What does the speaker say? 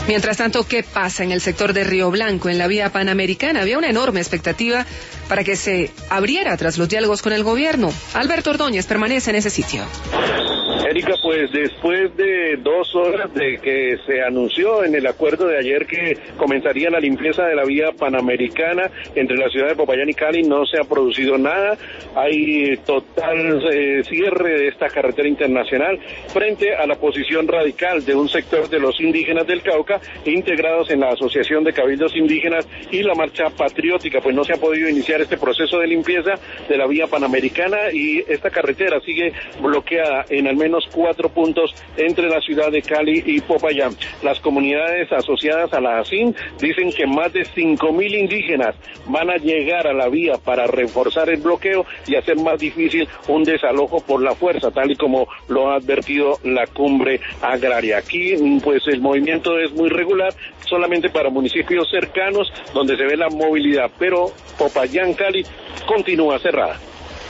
Mientras tanto, ¿qué pasa en el sector de Río Blanco, en la vía Panamericana? Había una enorme expectativa para que se abriera tras los diálogos con el gobierno. Alberto Ordóñez permanece en ese sitio. Erika, pues después de 2 horas de que se anunció en el acuerdo de ayer que comenzaría la limpieza de la vía Panamericana entre la ciudad de Popayán y Cali, no se ha producido nada. Hay total cierre de esta carretera internacional frente a la posición radical de un sector de los indígenas del Cauca, integrados en la Asociación de Cabildos Indígenas y la Marcha Patriótica. Pues no se ha podido iniciar este proceso de limpieza de la vía Panamericana y esta carretera sigue bloqueada en al menos 4 puntos entre la ciudad de Cali y Popayán. Las comunidades asociadas a la ASIN dicen que más de 5.000 indígenas van a llegar a la vía para reforzar el bloqueo y hacer más difícil un desalojo por la fuerza, tal y como lo ha advertido la cumbre agraria. Aquí, pues el movimiento es muy regular, solamente para municipios cercanos donde se ve la movilidad, pero Popayán, Cali, continúa cerrada.